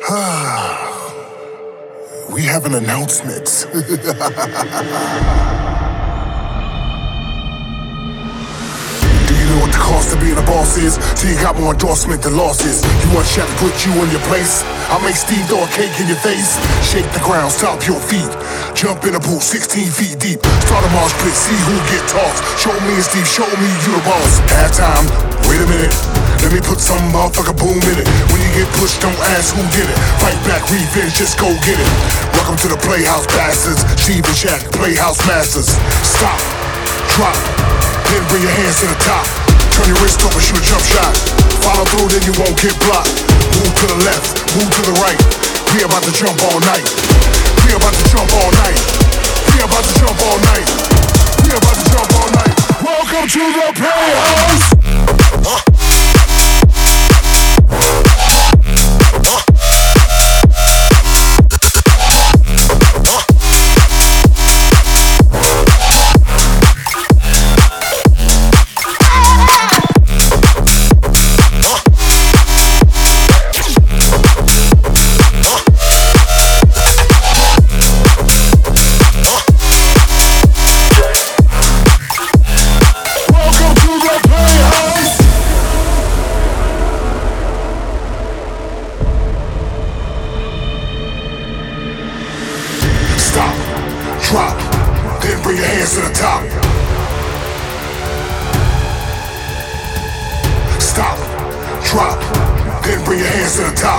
We have an announcement. Do you know what the cost of being a boss is? So you got more endorsement than losses. You want Shaq to put you in your place? I'll make Steve throw a cake in your face. Shake the ground, stomp your feet. Jump in a pool 16 feet deep. Start a marsh pit, see who get tossed. Show me and Steve, show me you the boss. Halftime, wait a minute. Let me put some motherfucker boom in it. When you get pushed, don't ask who did it. Fight back, revenge, just go get it. Welcome to the Playhouse Bastards. Steve and Shaq, Playhouse Masters. Stop, drop, then bring your hands to the top. Turn your wrist over, shoot a jump shot. Follow through, then you won't get blocked. Move to the left, move to the right. We about to jump all night. We about to jump all night. We about to jump all night. We about to jump all night. Welcome to the Playhouse. Stop, drop, then bring your hands to the top. Stop, drop, then bring your hands to the top.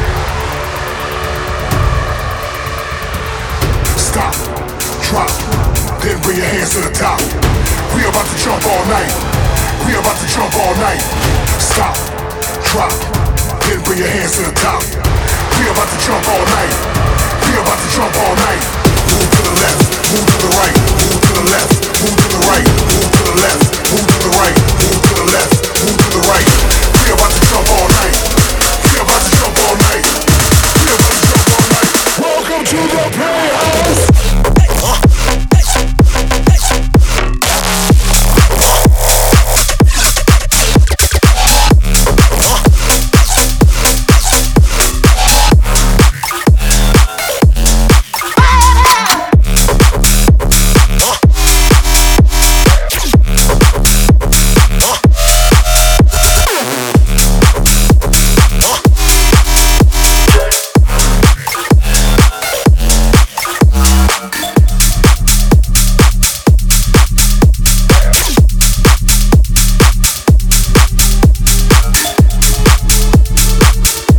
Stop, drop, then bring your hands to the top. We about to jump all night. We about to jump all night. Stop, drop, then bring your hands to the top. We about to jump all night. We about to jump all night. Move to the left, move to the right, move to the left, move to the right, move to the left, move to the right, move to the left, move to the right. We about to jump all night. We about to jump all night. We about to jump all night. Welcome to the Playhouse.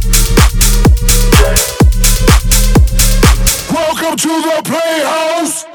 Welcome to the Playhouse!